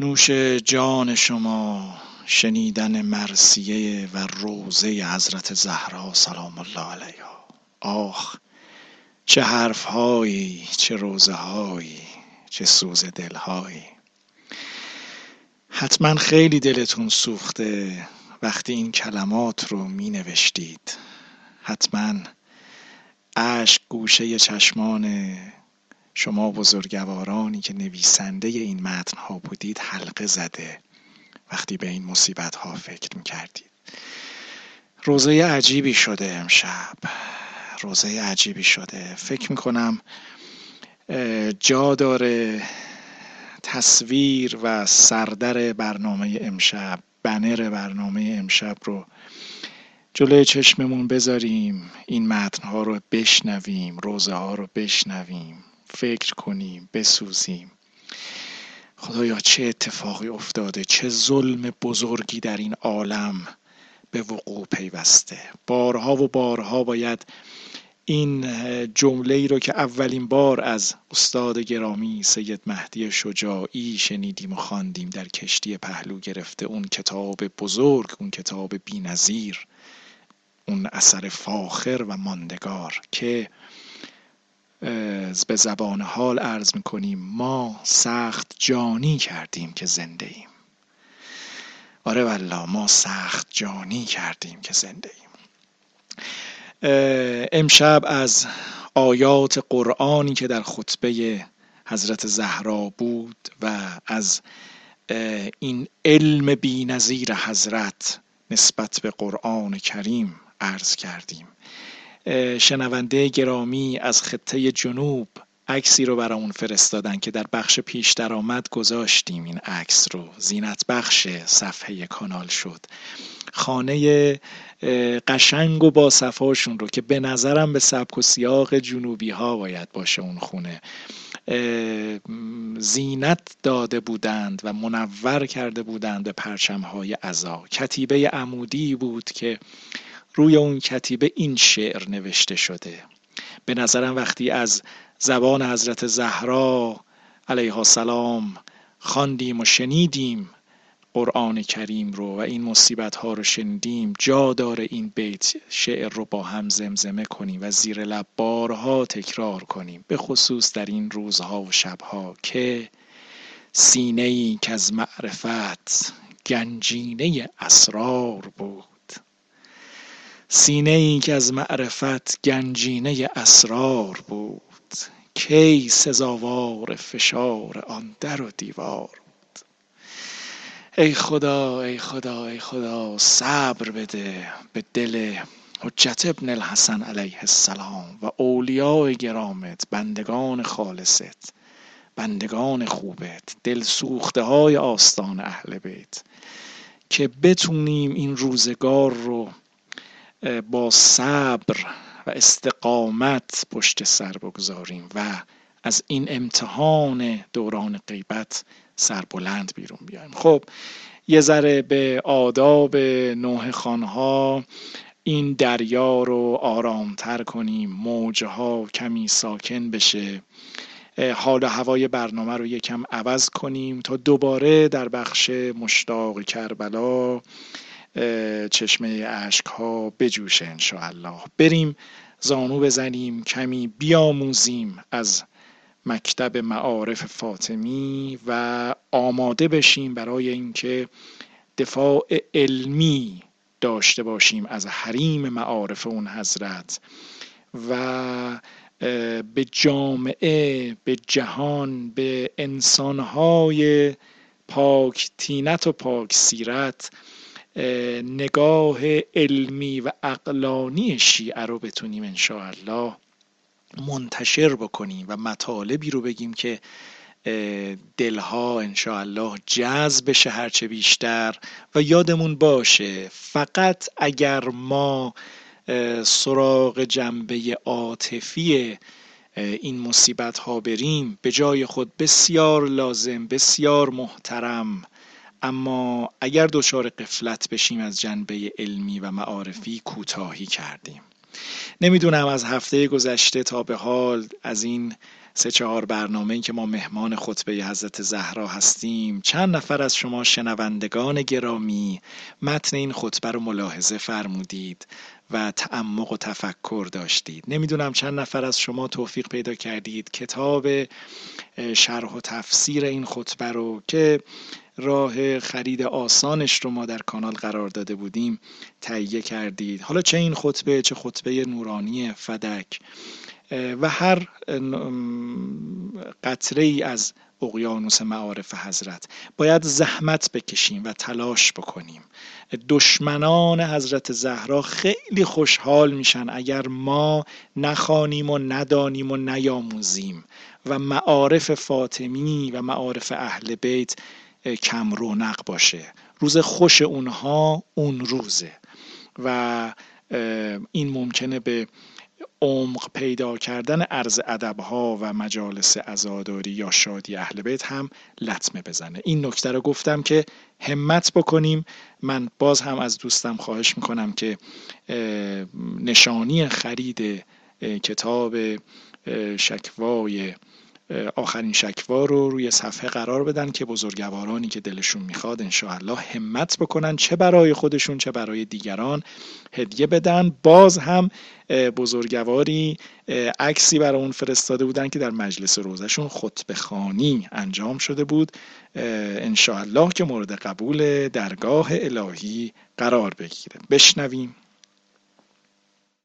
نوش جان شما شنیدن مرثیه و روضه حضرت زهرا سلام الله علیها. آخ چه حرفهایی، چه روضه هایی، چه سوز دلهایی. حتما خیلی دلتون سوخته وقتی این کلمات رو می نوشتید. حتما اشک گوشه چشمان شما بزرگوارانی که نویسنده این متنها بودید حلقه زده وقتی به این مصیبت ها فکر میکردید. روزه عجیبی شده امشب، روزه عجیبی شده. فکر میکنم جا داره تصویر و سردر برنامه امشب، بنر برنامه امشب رو جلوی چشممون بذاریم، این متنها رو بشنویم، روزه ها رو بشنویم، فکر کنیم، بسوزیم. خدایا چه اتفاقی افتاده، چه ظلم بزرگی در این عالم به وقوع پیوسته. بارها و بارها باید این جمله ای رو که اولین بار از استاد گرامی سید مهدی شجاعی شنیدیم و خواندیم در کشتی پهلو گرفته، اون کتاب بزرگ، اون کتاب بی‌نظیر، اون اثر فاخر و ماندگار که به زبان حال عرض میکنیم ما سخت جانی کردیم که زنده ایم. آره والله ما سخت جانی کردیم که زنده ایم. امشب از آیات قرآنی که در خطبه حضرت زهرا بود و از این علم بی‌نظیر حضرت نسبت به قرآن کریم عرض کردیم. شنونده گرامی از خطه جنوب عکسی رو برامون فرستادن که در بخش پیش درآمد گذاشتیم. این عکس رو زینت بخش صفحه کانال شد. خانه قشنگ و با صفاشون رو که به نظرم به سبک و سیاق جنوبی ها باید باشه اون خونه زینت داده بودند و منور کرده بودند به پرچم های عزا. کتیبه عمودی بود که روی اون کتیبه این شعر نوشته شده. به نظرم وقتی از زبان حضرت زهرا علیها السلام خواندیم و شنیدیم قرآن کریم رو و این مصیبت ها رو شنیدیم، جا داره این بیت شعر رو با هم زمزمه کنیم و زیر لب بارها تکرار کنیم، به خصوص در این روزها و شبها که سینه‌ای که از معرفت گنجینه اسرار بود، سینه‌ای که از معرفت گنجینه اسرار بود، کی سزاوار فشار آن در و دیوار بود. ای خدا ای خدا ای خدا صبر بده به دل حجت ابن الحسن علیه السلام و اولیاء گرامت، بندگان خالصت، بندگان خوبت، دل سوخته های آستان اهل بیت، که بتونیم این روزگار رو با صبر و استقامت پشت سر بگذاریم و از این امتحان دوران غیبت سربلند بیرون بیایم. خب یه ذره به آداب نوحه خوانها این دریا رو آرامتر کنیم، موجها کمی ساکن بشه، حال و هوای برنامه رو یکم عوض کنیم تا دوباره در بخش مشتاق کربلا چشمه اشک ها بجوشه انشاءالله. بریم زانو بزنیم، کمی بیاموزیم از مکتب معارف فاطمی و آماده بشیم برای اینکه دفاع علمی داشته باشیم از حریم معارف اون حضرت و به جامعه، به جهان، به انسانهای پاک طینت و پاک سیرت نگاه علمی و عقلانی شیعه رو بتونیم انشاءالله منتشر بکنیم و مطالبی رو بگیم که دلها انشاءالله جذب بشه هرچه بیشتر. و یادمون باشه فقط اگر ما سراغ جنبه عاطفی این مصیبت ها بریم، به جای خود بسیار لازم، بسیار محترم، اما اگر دچار غفلت بشیم از جنبه علمی و معارفی کوتاهی کردیم. نمیدونم از هفته گذشته تا به حال از این 3-4 برنامه‌ای که ما مهمان خطبه حضرت زهرا هستیم، چند نفر از شما شنوندگان گرامی متن این خطبه رو ملاحظه فرمودید و تعمق و تفکر داشتید. نمیدونم چند نفر از شما توفیق پیدا کردید کتاب شرح و تفسیر این خطبه رو که راه خرید آسانش رو ما در کانال قرار داده بودیم تهیه کردید. حالا چه این خطبه، چه خطبه نورانی فدک و هر قطره ای از اقیانوس معارف حضرت، باید زحمت بکشیم و تلاش بکنیم. دشمنان حضرت زهرا خیلی خوشحال میشن اگر ما نخوانیم و ندانیم و نیاموزیم و معارف فاطمی و معارف اهل بیت کم رونق باشه. روز خوش اونها اون روزه و این ممکنه به عمق پیدا کردن عرض ادب‌ها و مجالس عزاداری یا شادی اهل بیت هم لطمه بزنه. این نکته رو گفتم که همت بکنیم. من باز هم از دوستم خواهش میکنم که نشانی خرید کتاب شکوای آخرین شکوا رو روی صفحه قرار بدن که بزرگوارانی که دلشون میخواد انشاءالله همت بکنن، چه برای خودشون چه برای دیگران هدیه بدن. باز هم بزرگواری عکسی برای اون فرستاده بودن که در مجلس روزشون خطبه خوانی انجام شده بود، انشاءالله که مورد قبول درگاه الهی قرار بگیره. بشنویم.